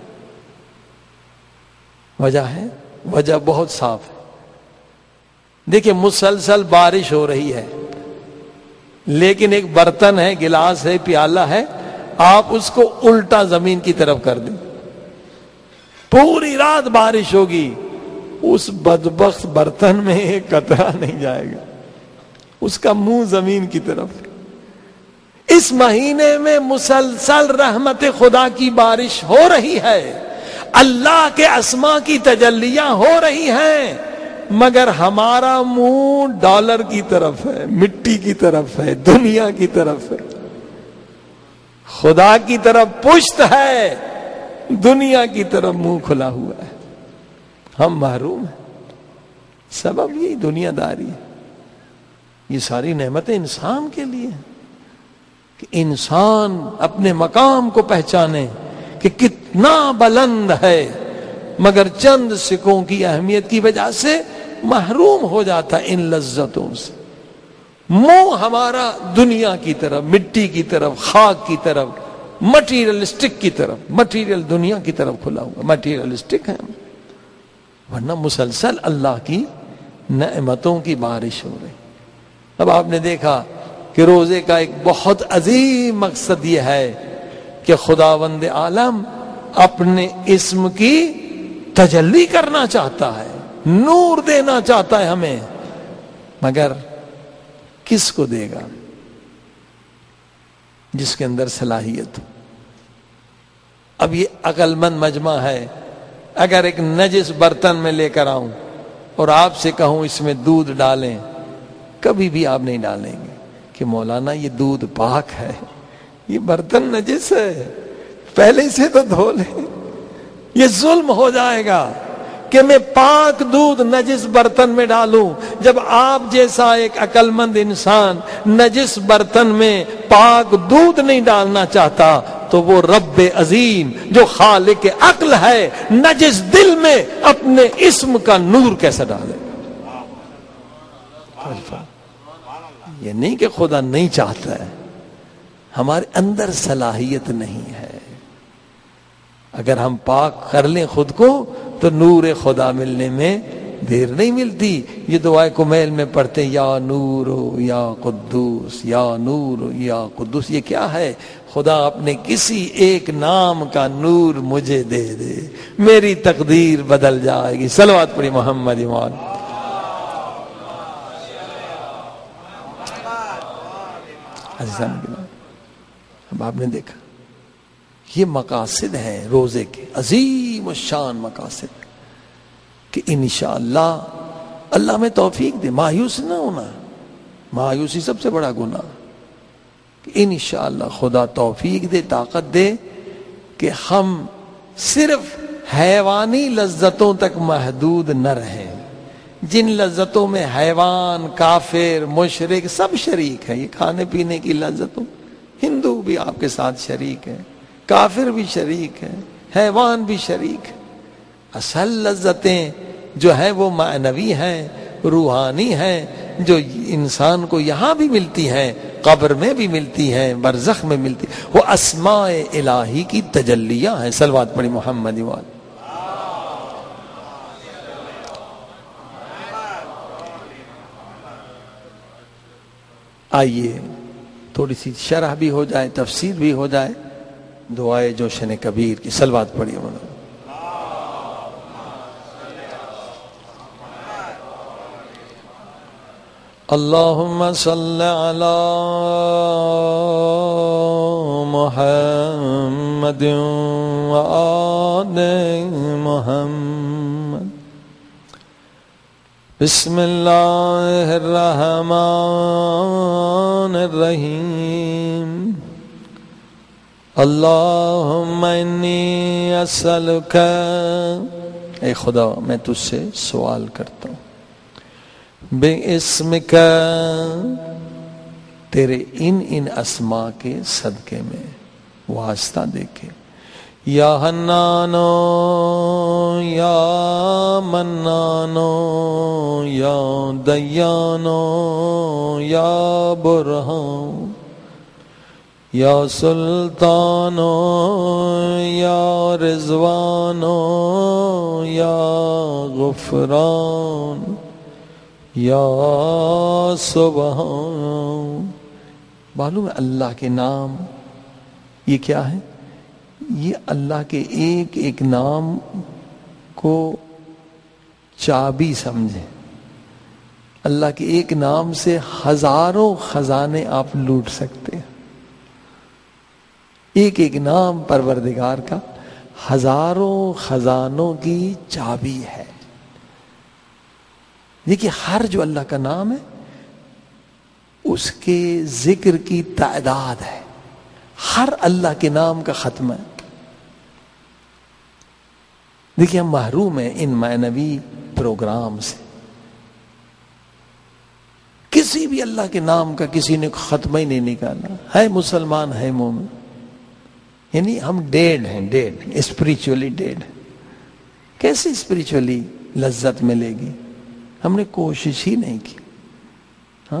وجہ ہے, وجہ بہت صاف ہے. دیکھیں مسلسل بارش ہو رہی ہے لیکن ایک برتن ہے, گلاس ہے, پیالہ ہے, آپ اس کو الٹا زمین کی طرف کر دیں, پوری رات بارش ہوگی, اس بدبخت برتن میں ایک قطرہ نہیں جائے گا, اس کا منہ زمین کی طرف. اس مہینے میں مسلسل رحمت خدا کی بارش ہو رہی ہے, اللہ کے اسما کی تجلیاں ہو رہی ہیں, مگر ہمارا منہ ڈالر کی طرف ہے, مٹی کی طرف ہے, دنیا کی طرف ہے. خدا کی طرف پشت ہے, دنیا کی طرف منہ کھلا ہوا ہے. ہم محروم ہیں. سبب یہی دنیا داری ہے. یہ ساری نعمتیں انسان کے لیے ہیں کہ انسان اپنے مقام کو پہچانے کہ کتنا بلند ہے, مگر چند سکوں کی اہمیت کی وجہ سے محروم ہو جاتا ان لذتوں سے. منہ ہمارا دنیا کی طرف, مٹی کی طرف, خاک کی طرف, مٹیریلسٹک کی طرف, مٹیریل دنیا کی طرف کھلا ہوا, مٹیریلسٹک ہے. ورنہ مسلسل اللہ کی نعمتوں کی بارش ہو رہی. اب آپ نے دیکھا کہ روزے کا ایک بہت عظیم مقصد یہ ہے کہ خداوند عالم اپنے اسم کی تجلی کرنا چاہتا ہے, نور دینا چاہتا ہے ہمیں, مگر کس کو دے گا؟ جس کے اندر صلاحیت. اب یہ عقل مند مجمع ہے, اگر ایک نجس برتن میں لے کر آؤں اور آپ سے کہوں اس میں دودھ ڈالیں, کبھی بھی آپ نہیں ڈالیں گے کہ مولانا یہ دودھ پاک ہے, یہ برتن نجس ہے, پہلے سے تو دھو لیں. یہ ظلم ہو جائے گا کہ میں پاک دودھ نجس برتن میں ڈالوں. جب آپ جیسا ایک عقل مند انسان نجس برتن میں پاک دودھ نہیں ڈالنا چاہتا تو وہ رب عظیم جو خالق عقل ہے نجس دل میں اپنے اسم کا نور کیسے ڈالے؟ یہ نہیں کہ خدا نہیں چاہتا ہے, ہمارے اندر صلاحیت نہیں ہے. اگر ہم پاک کر لیں خود کو تو نور خدا ملنے میں دیر نہیں ملتی. یہ دعائے کمیل میں پڑھتے ہیں یا نور یا قدوس, یا نور یا قدوس. یہ کیا ہے؟ خدا اپنے کسی ایک نام کا نور مجھے دے دے, میری تقدیر بدل جائے گی. صلوات پڑھی محمد ایمان. اب آپ نے دیکھا یہ مقاصد ہیں روزے کے, عظیم الشان مقاصد, کہ انشاءاللہ اللہ میں توفیق دے. مایوس نہ ہونا, مایوسی سب سے بڑا گناہ. کہ انشاءاللہ خدا توفیق دے, طاقت دے کہ ہم صرف حیوانی لذتوں تک محدود نہ رہیں. جن لذتوں میں حیوان, کافر, مشرک سب شریک ہیں, یہ کھانے پینے کی لذتوں, ہندو بھی آپ کے ساتھ شریک ہے, کافر بھی شریک ہے, حیوان بھی شریک ہے. اصل لذتیں جو ہیں وہ معنوی ہیں, روحانی ہیں, جو انسان کو یہاں بھی ملتی ہیں, قبر میں بھی ملتی ہیں, برزخ میں ملتی, وہ اسماء الہی کی تجلیاں ہیں. صلوات پڑھی محمد وال. آئیے تھوڑی سی شرح بھی ہو جائے، تفسیر بھی ہو جائے، دعائے جوشن کبیر کی صلوات پڑھیے مولانا۔ اللہم صل علی محمد و آل محمد۔ بسم اللہ الرحمن الرحیم۔ اللہم انی اسألک، اے خدا میں تجھ سے سوال کرتا ہوں، بے اسمک، تیرے ان ان اسماء کے صدقے میں واسطہ دے کے، یا حنانو یا منانو یا دیانو یا برہان یا سلطانو یا رضوانو یا غفران یا سبحان۔ معلوم ہے اللہ کے نام یہ کیا ہے؟ یہ اللہ کے ایک ایک نام کو چابی سمجھیں۔ اللہ کے ایک نام سے ہزاروں خزانے آپ لوٹ سکتے ہیں۔ ایک ایک نام پروردگار کا ہزاروں خزانوں کی چابی ہے۔ دیکھیے ہر جو اللہ کا نام ہے اس کے ذکر کی تعداد ہے، ہر اللہ کے نام کا ختم ہے۔ دیکھیے ہم محروم ہیں ان معنوی پروگرام سے، کسی بھی اللہ کے نام کا کسی نے ختمہ ہی نہیں نکالا، ہے مسلمان ہے مومن، یعنی ہم ڈیڈ ہیں، ڈیڈ اسپریچولی ڈیڈ۔ کیسے اسپریچولی لذت ملے گی؟ ہم نے کوشش ہی نہیں کی۔ ہاں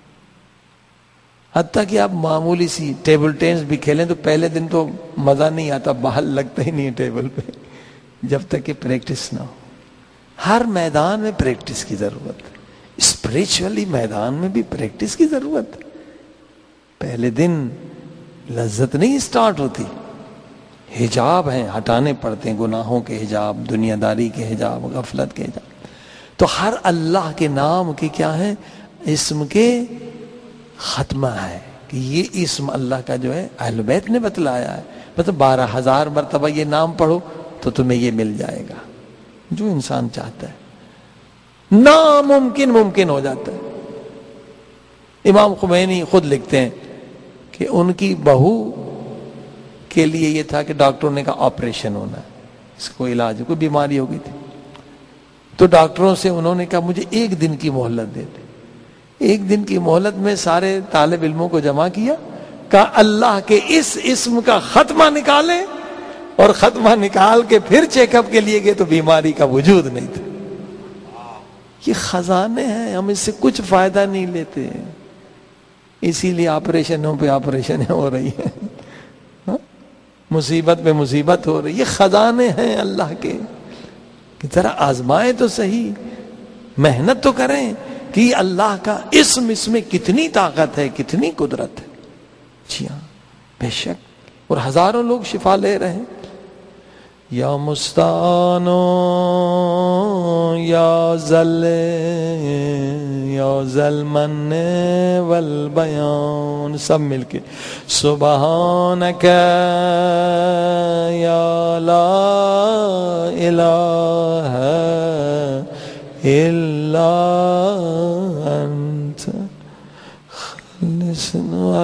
حتیٰ کہ آپ معمولی سی ٹیبل ٹینس بھی کھیلیں تو پہلے دن تو مزہ نہیں آتا، بال لگتا ہی نہیں ہے ٹیبل پہ جب تک کہ پریکٹس نہ ہو۔ ہر میدان میں پریکٹس کی ضرورت ہے، اسپریچولی میدان میں بھی پریکٹس کی ضرورت ہے۔ پہلے دن لذت نہیں سٹارٹ ہوتی، حجاب ہیں ہٹانے پڑتے ہیں، گناہوں کے حجاب، دنیا داری کے حجاب، غفلت کے حجاب۔ تو ہر اللہ کے نام کے کیا ہے؟ اسم کے ختمہ ہے کہ یہ اسم اللہ کا جو ہے اہل بیت نے بتلایا ہے، مطلب بارہ ہزار مرتبہ یہ نام پڑھو تو تمہیں یہ مل جائے گا جو انسان چاہتا ہے۔ ناممکن ممکن ہو جاتا ہے۔ امام خمینی خود لکھتے ہیں کہ ان کی بہو کے لیے یہ تھا کہ ڈاکٹروں نے کہا آپریشن ہونا ہے، اس کو علاج، کوئی بیماری ہو گئی تھی، تو ڈاکٹروں سے انہوں نے کہا مجھے ایک دن کی مہلت دے دے۔ ایک دن کی مہلت میں سارے طالب علموں کو جمع کیا، کہا اللہ کے اس اسم کا ختمہ نکالیں، اور ختمہ نکال کے پھر چیک اپ کے لیے گئے تو بیماری کا وجود نہیں تھا۔ یہ خزانے ہیں، ہم اس سے کچھ فائدہ نہیں لیتے، اسی لیے آپریشنوں پہ آپریشن ہو رہی ہیں، مصیبت پہ مصیبت ہو رہی ہے۔ یہ خزانے ہیں اللہ کے، کہ ذرا آزمائے تو صحیح، محنت تو کریں کہ اللہ کا اسم، اس میں کتنی طاقت ہے، کتنی قدرت ہے۔ جی ہاں بے شک، اور ہزاروں لوگ شفا لے رہے ہیں۔ یا مستانو یا ذل یا ذل من والبیان، سب مل کے سبحانک یا لا الہ الا انت خلصنا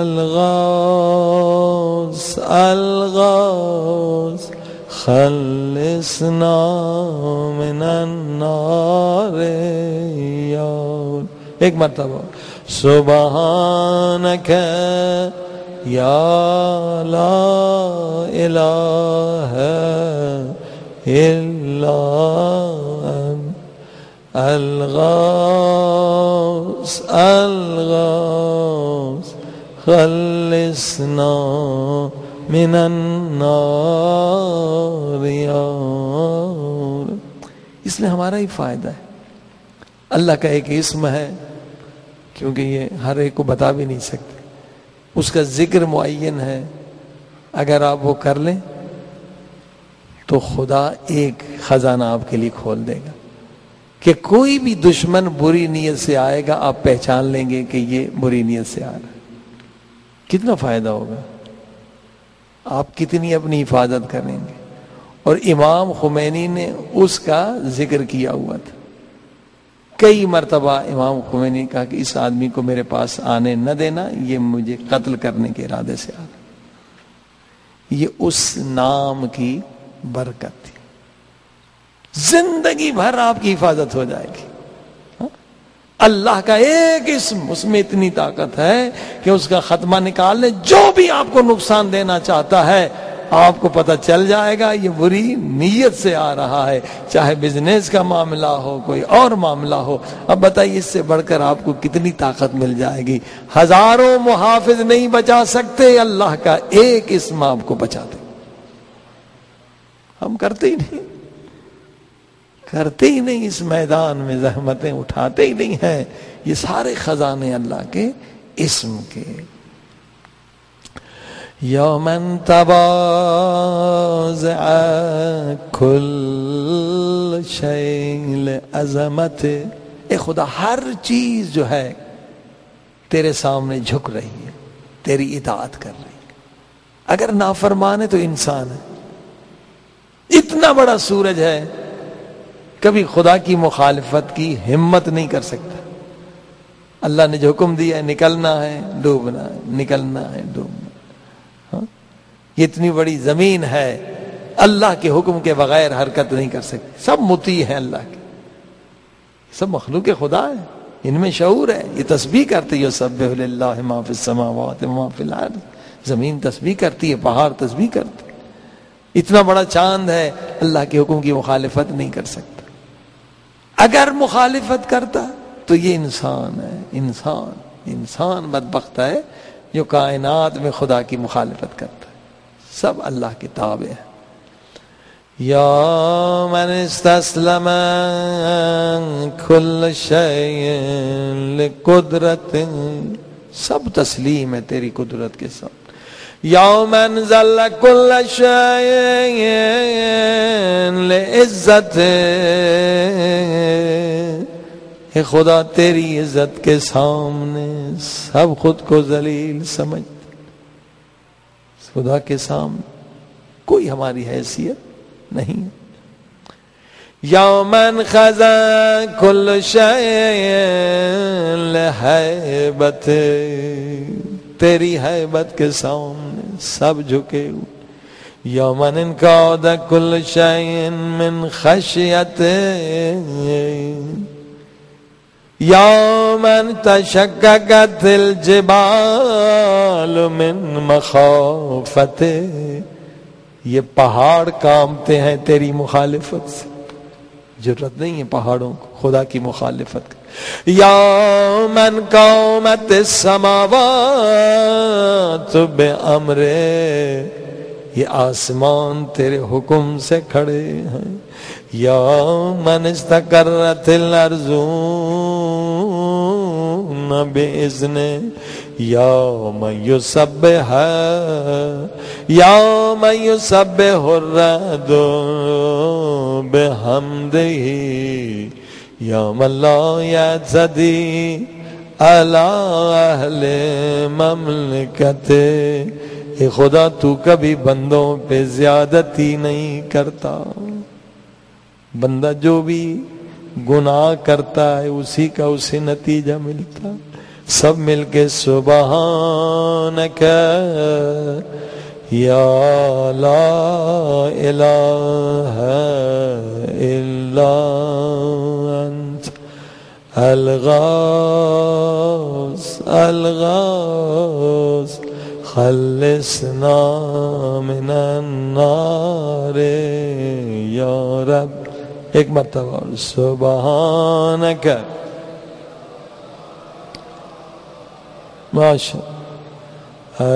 الغوث الغوث خلصنا من النار یا، ایک مرتبہ سبحانک یا لا الہ الا انت الغوث الغوث خلصنا من النار یا۔ اس میں ہمارا ہی فائدہ ہے۔ اللہ کا ایک اسم ہے کیونکہ یہ ہر ایک کو بتا بھی نہیں سکتے. اس کا ذکر معین ہے، اگر آپ وہ کر لیں تو خدا ایک خزانہ آپ کے لیے کھول دے گا کہ کوئی بھی دشمن بری نیت سے آئے گا، آپ پہچان لیں گے کہ یہ بری نیت سے آ رہا ہے. کتنا فائدہ ہوگا، آپ کتنی اپنی حفاظت کریں گے. اور امام خمینی نے اس کا ذکر کیا ہوا تھا. کئی مرتبہ امام خمینی نے کہا کہ اس آدمی کو میرے پاس آنے نہ دینا، یہ مجھے قتل کرنے کے ارادے سے آ رہا. یہ اس نام کی برکت تھی. زندگی بھر آپ کی حفاظت ہو جائے گی. اللہ کا ایک اسم، اس میں اتنی طاقت ہے کہ اس کا خاتمہ نکال لے. جو بھی آپ کو نقصان دینا چاہتا ہے آپ کو پتہ چل جائے گا یہ بری نیت سے آ رہا ہے، چاہے بزنس کا معاملہ ہو، کوئی اور معاملہ ہو. اب بتائیے اس سے بڑھ کر آپ کو کتنی طاقت مل جائے گی. ہزاروں محافظ نہیں بچا سکتے، اللہ کا ایک اسم آپ کو بچا دے. ہم کرتے ہی نہیں کرتے ہی نہیں اس میدان میں زحمتیں اٹھاتے ہی نہیں ہیں. یہ سارے خزانے اللہ کے اسم کے. یومن تواضع کل شیء لعظمت. اے خدا ہر چیز جو ہے تیرے سامنے جھک رہی ہے، تیری اطاعت کر رہی ہے. اگر نافرمان ہے تو انسان ہے. اتنا بڑا سورج ہے، کبھی خدا کی مخالفت کی ہمت نہیں کر سکتا. اللہ نے جو حکم دیا ہے نکلنا ہے ڈوبنا ہے، نکلنا ہے ڈوبنا. یہ اتنی بڑی زمین ہے، اللہ کے حکم کے بغیر حرکت نہیں کر سکتی. سب مطیع ہیں اللہ کے، سب مخلوق خدا ہے، ان میں شعور ہے. یہ تسبیح کرتی ہے، یسبح للہ ما فی السماوات وما فی الارض. زمین تسبیح کرتی ہے، پہاڑ تسبیح کرتے. اتنا بڑا چاند ہے، اللہ کے حکم کی مخالفت نہیں کر سکتا. اگر مخالفت کرتا تو یہ انسان ہے. انسان انسان بدبخت ہے جو کائنات میں خدا کی مخالفت کرتا ہے. سب اللہ کے تابع ہے. یا من استسلم کل شیء لقدرت. سب تسلیم ہے تیری قدرت کے ساتھ. یا من ذل کل شیء لعزت. اے خدا تیری عزت کے سامنے سب خود کو ذلیل سمجھ. خدا کے سامنے کوئی ہماری حیثیت نہیں. یا من خضع کل شیء لہیبت. تیری حیبت کے سامنے سب جھکے ہوئے. یا من انقاد کل شیء من خشیت. یا من تشککت الجبال من مخافت. یہ پہاڑ کانپتے ہیں تیری مخالفت سے. ضرورت نہیں ہے پہاڑوں کو خدا کی مخالفت کی. یا من قامت السماوات بامر. یہ آسمان تیرے حکم سے کھڑے ہیں. یا من استقرت الارض باذن. یا من یسبح یا من یسبح الرعد بحمدہ. یا من لا یعتدی علی اہل مملکت. اے خدا تو کبھی بندوں پہ زیادتی نہیں کرتا. بندہ جو بھی گناہ کرتا ہے اسی کا اسے نتیجہ ملتا. سب مل کے سبحانک یا لا الہ الا انت الغوث الغوث خلصنا من النار. یا رب ایک مرتبہ سبحانک. ماشاء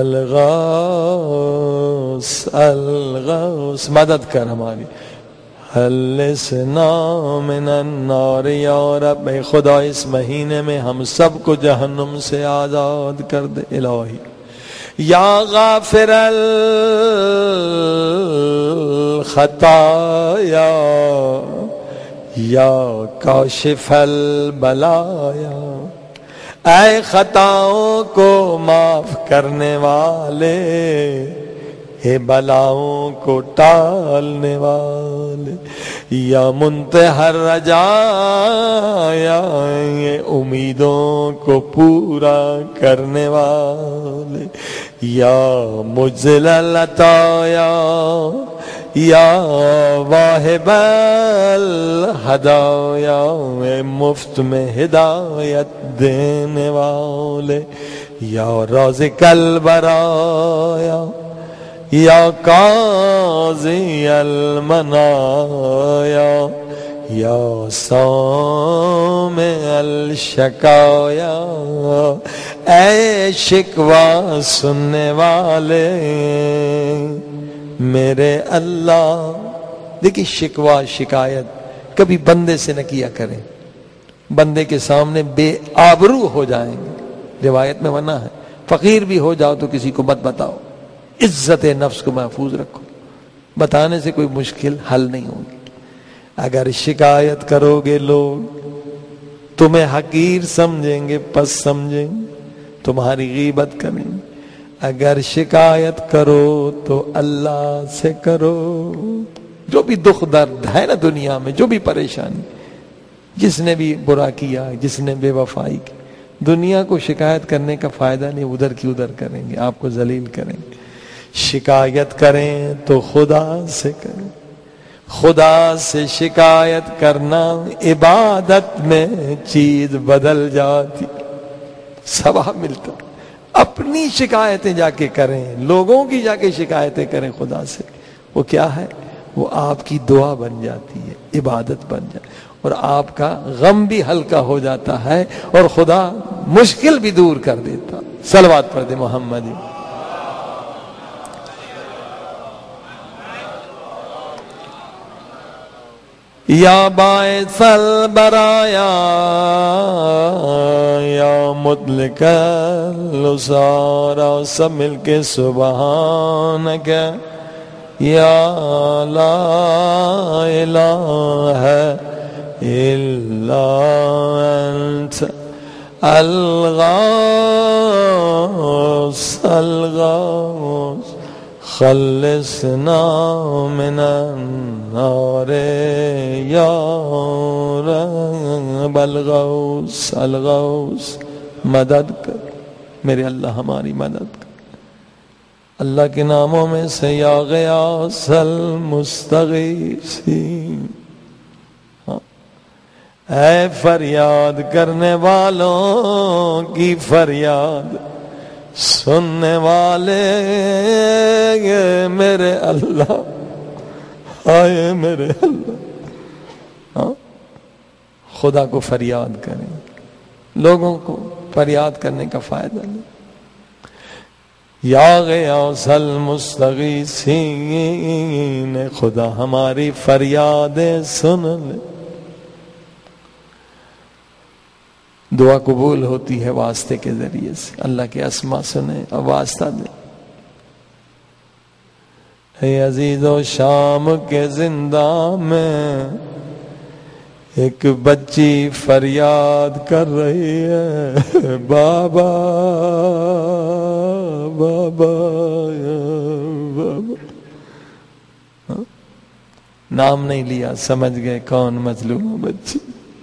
الغوث الغوث. مدد کر ہماری. خلصنا من النار، یا رب اے خدا اس مہینے میں ہم سب کو جہنم سے آزاد کر دے الہی۔ یا غافر الخطایا یا کاشف البلایا، اے خطاؤں کو معاف کرنے والے، اے بلاؤں کو ٹالنے والے، یا منتہی الرجایا، یہ امیدوں کو پورا کرنے والے، یا مجزل العطایا یا واہب الہدایا، اے مفت میں ہدایت دینے والے، یا رازق البرایا یا قاضی المنایا، یا سامع الشکایا، اے شکوہ سننے والے میرے اللہ۔ دیکھیں شکوہ شکایت کبھی بندے سے نہ کیا کریں، بندے کے سامنے بے آبرو ہو جائیں گے، روایت میں منع ہے۔ فقیر بھی ہو جاؤ تو کسی کو مت بتاؤ، عزت نفس کو محفوظ رکھو، بتانے سے کوئی مشکل حل نہیں ہوگی۔ اگر شکایت کرو گے لوگ تمہیں حقیر سمجھیں گے، پس سمجھیں گے، تمہاری غیبت کریں گے۔ اگر شکایت کرو تو اللہ سے کرو۔ جو بھی دکھ درد ہے نا دنیا میں، جو بھی پریشانی، جس نے بھی برا کیا، جس نے بے وفائی کی، دنیا کو شکایت کرنے کا فائدہ نہیں، ادھر کی ادھر کریں گے، آپ کو ذلیل کریں گے۔ شکایت کریں تو خدا سے کریں، خدا سے شکایت کرنا عبادت میں چیز بدل جاتی، ثواب ملتا۔ اپنی شکایتیں جا کے کریں، لوگوں کی جا کے شکایتیں کریں خدا سے، وہ کیا ہے؟ وہ آپ کی دعا بن جاتی ہے، عبادت بن جاتی ہے، اور آپ کا غم بھی ہلکا ہو جاتا ہے، اور خدا مشکل بھی دور کر دیتا۔ صلوات پڑھ دے محمدی۔ یا باعث البرایا یا مطلق الاسارا، سب مل کے سبحانک یا لا الہ الا انت الغوث الغوث، خلصنا من النار یا رب الغوث الغوث، مدد کر میرے اللہ، ہماری مدد کر۔ اللہ کے ناموں میں سے یا غیاث المستغیثین، اے فریاد کرنے والوں کی فریاد سننے والے میرے اللہ، آئے میرے اللہ۔ ہاں خدا کو فریاد کریں، لوگوں کو فریاد کرنے کا فائدہ نہیں۔ یا غیاث المستغیثین، خدا ہماری فریادیں سن لے۔ دعا قبول ہوتی ہے واسطے کے ذریعے سے، اللہ کے اسما سنیں اور واسطہ دیں۔ اے عزیز و شام کے زندہ میں ایک بچی فریاد کر رہی ہے، بابا بابا بابا، نام نہیں لیا، سمجھ گئے کون مظلوم بچی۔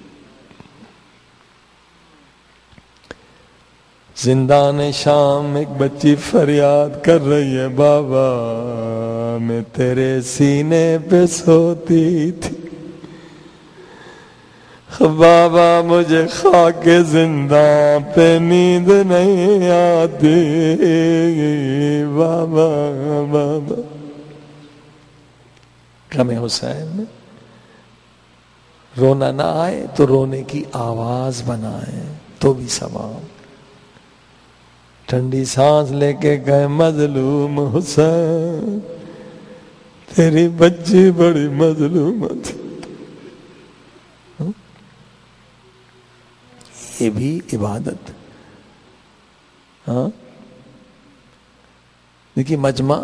زندان شام ایک بچی فریاد کر رہی ہے، بابا میں تیرے سینے پہ سوتی تھی، بابا مجھے خاک زندان پہ نیند نہیں آتی، بابا بابا۔ غم حسین میں رونا نہ آئے تو رونے کی آواز بنائیں تو بھی ثواب۔ ٹھنڈی سانس لے کے گئے مظلوم حسین، تیری بچی بڑی مظلوم تھی. یہ بھی عبادت. ہاں دیکھیے مجمع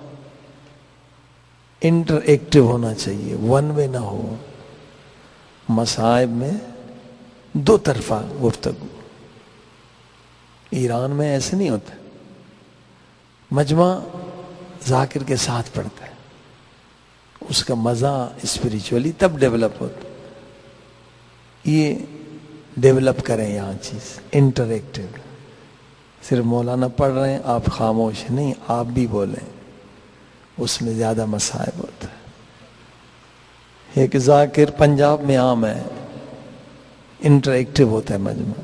انٹر ایکٹیو ہونا چاہیے، ون وے نہ ہو. مصائب میں دو طرفہ گفتگو. ایران میں ایسے نہیں ہوتا. مجمع ذاکر کے ساتھ پڑھتا ہے، اس کا مزہ اسپریچولی تب ڈیولپ ہوتا. یہ ڈیولپ کریں یہاں چیز انٹر ایکٹیو. صرف مولانا پڑھ رہے ہیں آپ خاموش نہیں، آپ بھی بولیں، اس میں زیادہ مصائب ہوتا ہے. ایک ذاکر پنجاب میں عام ہے، انٹر ایکٹیو ہوتا ہے مجمع.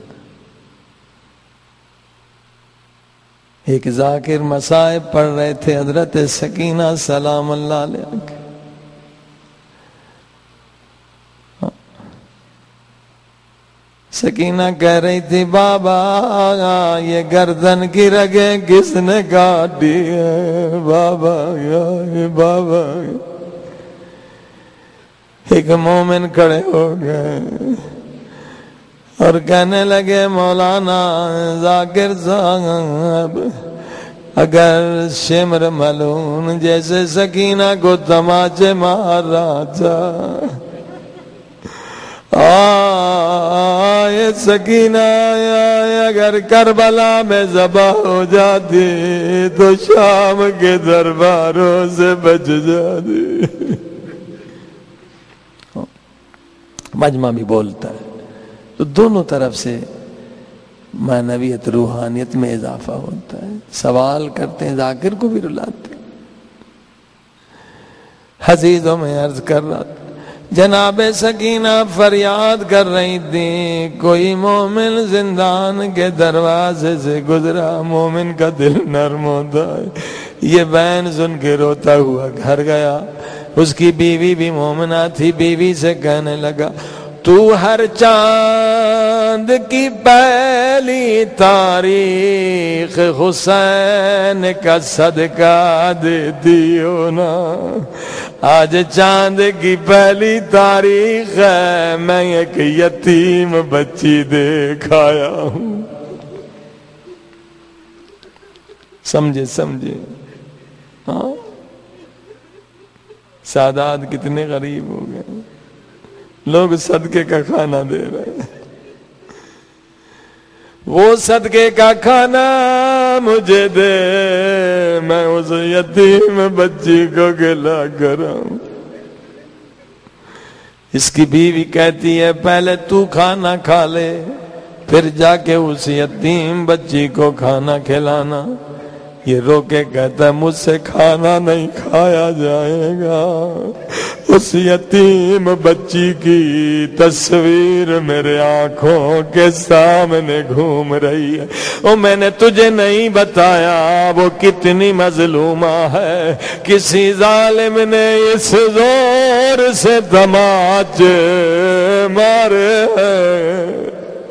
ایک ذاکر مصائب پڑھ رہے تھے، حضرت سکینہ سلام اللہ علیہ. سکینہ کہہ رہی تھی بابا یہ گردن کی رگیں کس نے کاٹی ہے بابا یا بابا. ایک مومن کھڑے ہو گئے اور کہنے لگے مولانا ذاکر صاحب اگر شمر ملون جیسے سکینہ کو تماچے مار رہا تھا، آئے سکینہ اگر کربلا میں ذبح ہو جاتی تو شام کے درباروں سے بچ جاتی. مجمع بھی بولتا ہے تو دونوں طرف سے معنویت روحانیت میں اضافہ ہوتا ہے. سوال کرتے ہیں ذاکر کو بھی رلاتے ہیں. حدیثوں میں عرض کر رہا تھا جناب سکینہ فریاد کر رہی تھی، کوئی مومن زندان کے دروازے سے گزرا، مومن کا دل نرم ہوتا ہے. یہ بہن سن کے روتا ہوا گھر گیا. اس کی بیوی بھی مومنہ تھی، بیوی سے کہنے لگا تو ہر چاند کی پہلی تاریخ حسین کا صدقہ دیتی ہو نا. آج چاند کی پہلی تاریخ ہے، میں ایک یتیم بچی دیکھ آیا ہوں. سمجھے سمجھے ہاں سادات کتنے غریب ہو گئے. لوگ صدقے کا کھانا دے رہے ہیں. وہ صدقے کا کھانا مجھے دے، میں اس یتیم بچی کو کھلا کراؤں. اس کی بیوی کہتی ہے پہلے تو کھانا کھا لے پھر جا کے اس یتیم بچی کو کھانا کھلانا. یہ رو کے کہتا ہے مجھ سے کھانا نہیں کھایا جائے گا. اس یتیم بچی کی تصویر میرے آنکھوں کے سامنے گھوم رہی ہے. او میں نے تجھے نہیں بتایا وہ کتنی مظلومہ ہے. کسی ظالم نے اس زور سے تماچے مارے ہیں.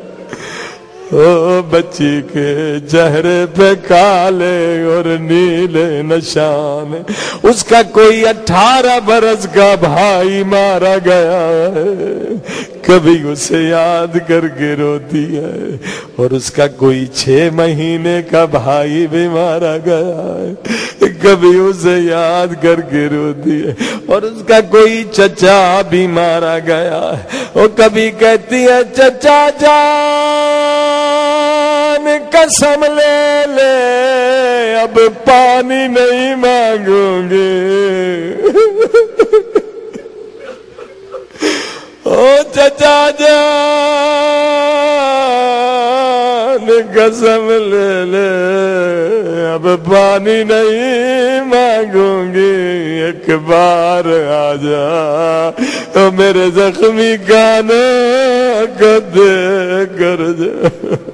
او بچی کے چہرے پہ کالے اور نیلے نشان. اس کا کوئی اٹھارہ برس کا بھائی مارا گیا ہے، کبھی اسے یاد کر کے روتی ہے. اور اس کا کوئی چھ مہینے کا بھائی بھی مارا گیا ہے، کبھی اسے یاد کر کے روتی ہے. اور اس کا کوئی چچا بھی مارا گیا ہے، وہ کبھی کہتی ہے چچا جان قسم لے لے اب پانی نہیں مانگوں گے. او چچا جان قسم لے لے اب پانی نہیں مانگوں گی. ایک بار آ جا تو میرے زخمی گانوں کو دے کر جا.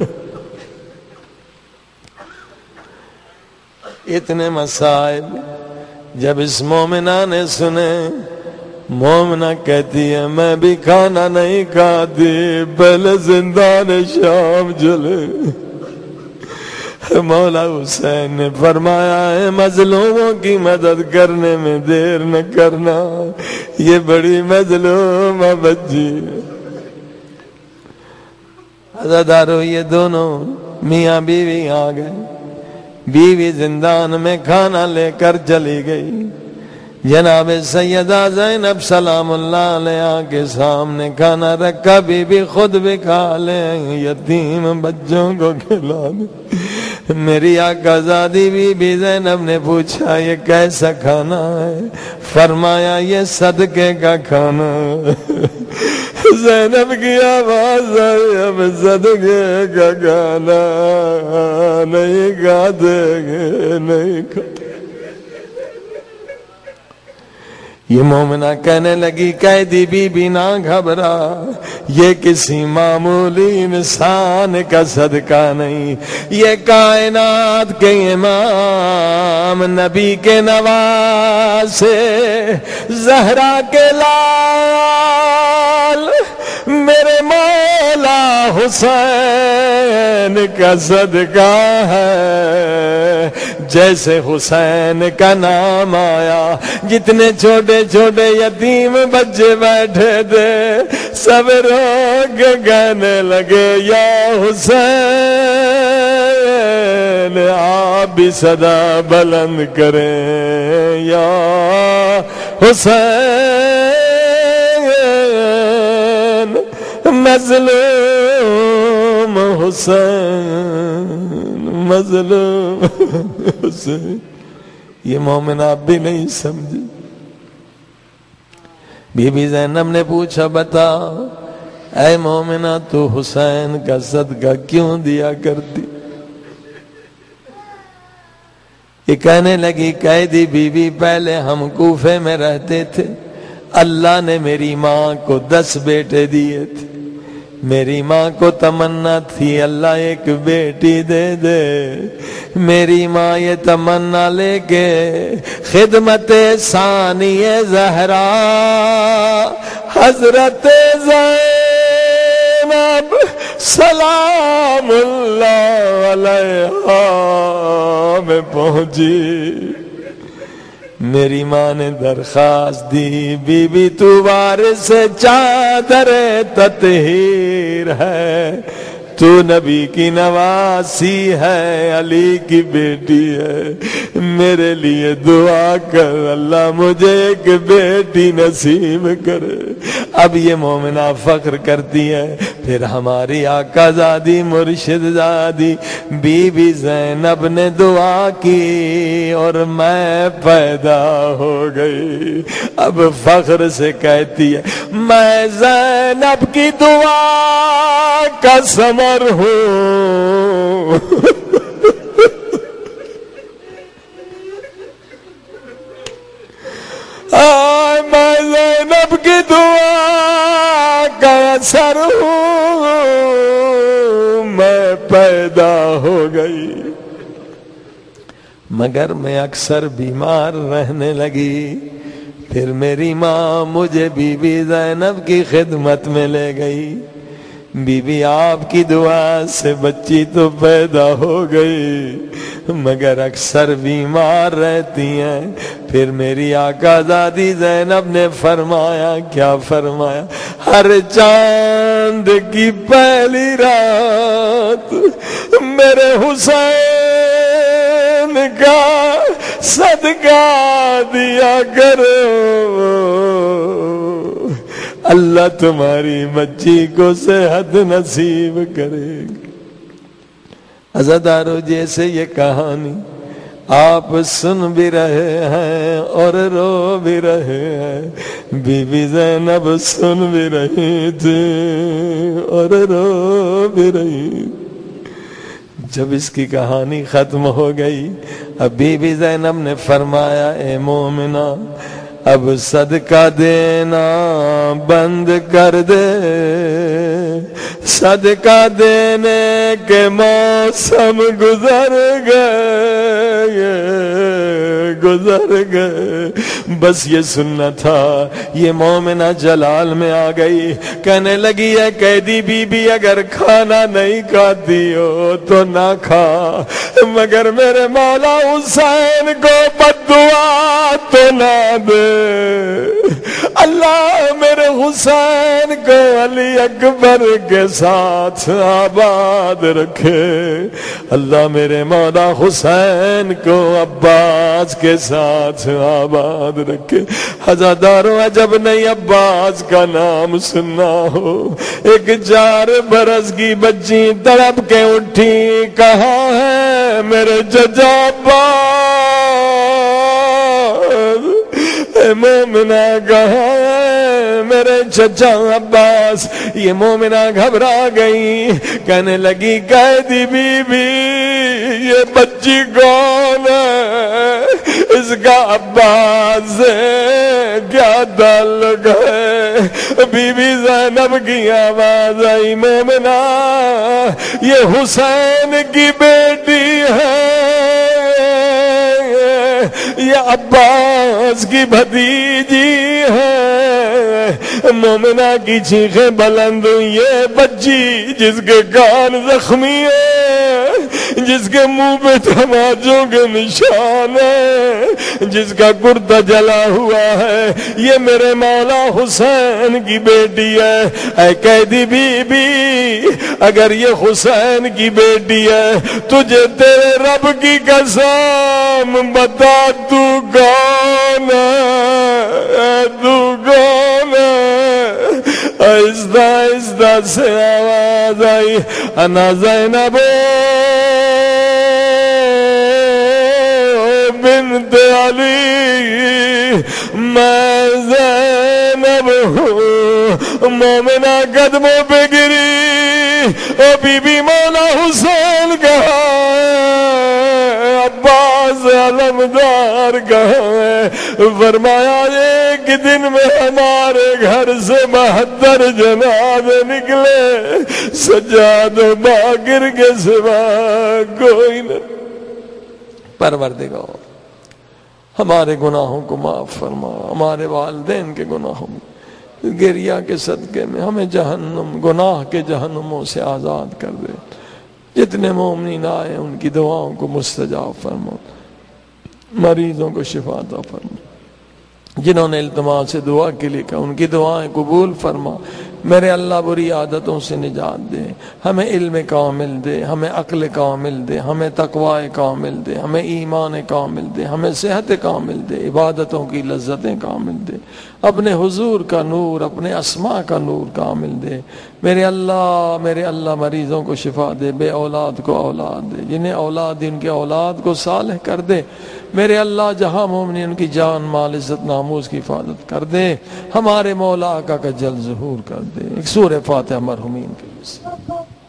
اتنے مصائب جب اس مومنہ نے سنے، مومنہ کہتی ہے میں بھی کھانا نہیں کھاتی پہلے زندان شام جلے. مولا حسین نے فرمایا ہے مظلوموں کی مدد کرنے میں دیر نہ کرنا، یہ بڑی مظلومہ بچی ہے۔ عزادارو یہ دونوں میاں بیوی آ گئے، بیوی زندان میں کھانا لے کر چلی گئی، جناب سیدہ زینب سلام اللہ علیہا کے سامنے کھانا رکھا، بی بی خود بھی کھا لے، یتیم بچوں کو کھلا دے۔ میری آقا زادی بی بی زینب نے پوچھا یہ کیسا کھانا ہے؟ فرمایا یہ صدقے کا کھانا ہے۔ زینب کی آواز آئی اب صدقے کا کھانا نہیں کھاتے گے، نہیں کھاتے۔ یہ مومنہ کہنے لگی قیدی بی بی نہ گھبرا، یہ کسی معمولی انسان کا صدقہ نہیں، یہ کائنات کے امام نبی کے نواسے زہرا کے لال میرے مولا حسین کا صدقہ ہے۔ جیسے حسین کا نام آیا، جتنے چھوٹے چھوٹے یتیم بچے بیٹھے تھے سب رو کے کہنے لگے یا حسین، آپ بھی صدا بلند کریں یا حسین، مظلوم حسین، مظلوم حسین۔ یہ مومن آپ بھی نہیں سمجھے۔ بی بی زینب نے پوچھا بتا اے مومنہ تو حسین کا صدقہ کیوں دیا کرتی؟ یہ کہنے لگی قیدی بی بی پہلے ہم کوفے میں رہتے تھے، اللہ نے میری ماں کو دس بیٹے دیے تھے، میری ماں کو تمنا تھی اللہ ایک بیٹی دے دے، میری ماں یہ تمنا لے کے خدمت ثانی زہرا حضرت زینب سلام اللہ علیہا میں پہنچی۔ میری ماں نے درخواست دی بی بی تو وارث چادر تطہیر ہے، تو نبی کی نواسی ہے، علی کی بیٹی ہے، میرے لیے دعا کر اللہ مجھے ایک بیٹی نصیب کرے۔ اب یہ مومنہ فخر کرتی ہے، پھر ہماری آقا زادی مرشد زادی بی بی زینب نے دعا کی اور میں پیدا ہو گئی۔ اب فخر سے کہتی ہے میں زینب کی دعا کا ثمر ہوں۔ آئے میں زینب کی دعا کا اثر ہوں، میں پیدا ہو گئی۔ مگر میں اکثر بیمار رہنے لگی، پھر میری ماں مجھے بی بی زینب کی خدمت میں لے گئی۔ بی بی آپ کی دعا سے بچی تو پیدا ہو گئی، مگر اکثر بیمار رہتی ہیں۔ پھر میری آقا زادی زینب نے فرمایا، کیا فرمایا؟ ہر چاند کی پہلی رات میرے حسین کا صدقہ دیا کرو، اللہ تمہاری بچی کو صحت نصیب کرے گا۔ عزادارو جیسے یہ کہانی آپ سن بھی رہے ہیں اور رو بھی رہے ہیں، بی بی زینب سن بھی رہی تھی اور رو بھی رہی۔ جب اس کی کہانی ختم ہو گئی، اب بی بی زینب نے فرمایا اے مومنہ اب صدقہ دینا بند کر دے، صدقہ دینے کے موسم گزر گئے گزر گئے۔ بس یہ سننا تھا۔ یہ مومنہ جلال میں آ گئی، کہنے لگی ہے قیدی بی بی اگر کھانا نہیں کھاتی ہو تو نہ کھا، مگر میرے مولا حسین کو بد دعا تو نہ دے۔ اللہ میرے حسین کو علی اکبر کے ساتھ آباد رکھے، اللہ میرے مولا حسین کو عباس کے ساتھ آباد رکھے۔ ہزاداروں عجب نہیں عباس کا نام سننا ہو۔ ایک چار برس کی بچی تڑپ کے اٹھی، کہاں ہے میرے چچا عباس، اے مومنہ کہاں ہے میرے چچا عباس۔ یہ مومنہ گھبرا گئی، کہنے لگی قیدی بی بی یہ بچی کون ہے، اس کا عباس سے کیا تعلق ہے؟ بی بی زینب کی آواز آئی، مومنہ یہ حسین کی بیٹی ہے، یہ عباس کی بھتیجی ہے۔ مومنہ کی چیخیں بلند ہوئی، یہ بچی جس کے کان زخمی ہے، جس کے منہ پہ تماچوں کے نشان ہے، جس کا کرتا جلا ہوا ہے، یہ میرے مولا حسین کی بیٹی ہے۔ اے قیدی بی بی اگر یہ حسین کی بیٹی ہے، تجھے تیرے رب کی قسم بتا تو کون ہے، تو کون ہے؟ آہستہ آہستہ سے آواز آئی، انا زینب بنت علی، میں زینب ہوں۔ مومنہ قدموں پہ گری، او بی بی مولا حسین کہاں ہے، عباس علمدار کہاں ہے؟ فرمایا ایک دن میں ہمارے گھر سے بہتر جنازے نکلے، سجاد و باقر کے سوا کوئی نہ۔ پروردگار ہمارے گناہوں کو معاف فرما، ہمارے والدین کے گناہوں گریہ کے صدقے میں ہمیں جہنم گناہ کے جہنموں سے آزاد کر دے۔ جتنے مومنین آئے ان کی دعاؤں کو مستجاب فرما، مریضوں کو شفا عطا فرما، جنہوں نے التماس سے دعا کے لیے کہا ان کی دعائیں قبول فرما۔ میرے اللہ بری عادتوں سے نجات دے، ہمیں علم کامل دے، ہمیں عقل کامل دے، ہمیں تقوی کامل دے، ہمیں ایمان کامل دے، ہمیں صحت کامل دے، عبادتوں کی لذتیں کامل دے، اپنے حضور کا نور، اپنے اسماء کا نور کامل دے۔ میرے اللہ میرے اللہ مریضوں کو شفا دے، بے اولاد کو اولاد دے، جنہیں اولاد ان کے اولاد کو صالح کر دے۔ میرے اللہ جہاں مومن ان کی جان مال عزت ناموز کی حفاظت کر دے، ہمارے مولا آقا کا جل ظہور کر دے۔ ایک سورہ فاتحہ مرحومین کے لیے۔